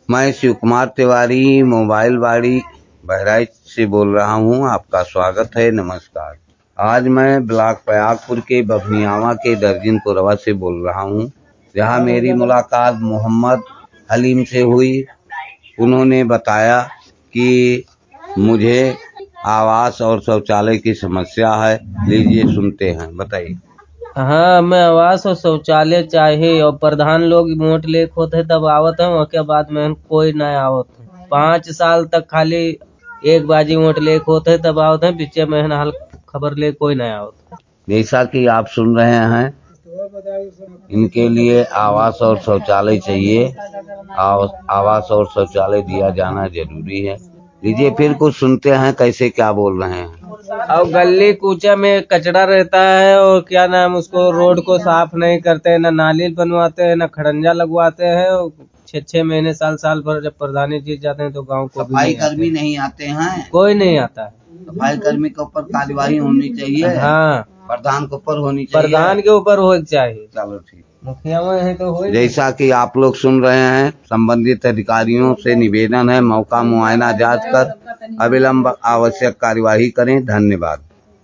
मैं शिव कुमार तिवारी मोबाइल बाड़ी बहराइच से बोल रहा हूँ। आपका स्वागत है। नमस्कार। आज मैं ब्लॉक प्रयागपुर के बभनियावा के दर्जनपुरवा से बोल रहा हूँ, जहाँ मेरी मुलाकात मोहम्मद हलीम से हुई। उन्होंने बताया कि मुझे आवास और शौचालय की समस्या है। लीजिए सुनते हैं, बताइए। हाँ, मैं आवास और शौचालय चाहिए और प्रधान लोग वोट लेके होते तब आवत है, उसके बाद में कोई नहीं आवत है। 5 साल तक खाली एक बाजी वोट लेके होते तब आवत है, पीछे में हाल खबर ले कोई नहीं आवत। जैसा कि आप सुन रहे हैं, इनके लिए आवास और शौचालय चाहिए। आवास और शौचालय दिया जाना जरूरी है। लीजिए फिर कुछ सुनते हैं कैसे क्या बोल रहे हैं। और गली कूचा में कचरा रहता है और क्या नाम उसको रोड को साफ नहीं करते हैं, न नाली बनवाते हैं, न खड़ंजा लगवाते हैं। 6 महीने साल भर जब प्रधानी जीत जाते हैं तो गांव को सफाई कर्मी नहीं आते हैं, कोई नहीं आता है। सफाई कर्मी के ऊपर कार्यवाही होनी चाहिए। हाँ, प्रधान के ऊपर होनी चाहिए। प्रधान के ऊपर हो चाहिए। चलो ठीक। मुखिया में है तो हो। जैसा कि आप लोग सुन रहे हैं, संबंधित अधिकारियों से निवेदन है, मौका मुआयना जांच कर अविलंब आवश्यक कार्यवाही करें। धन्यवाद।